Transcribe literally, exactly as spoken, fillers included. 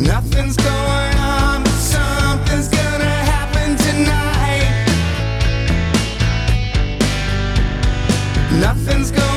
Nothing's going on, but something's gonna happen tonight. Nothing's going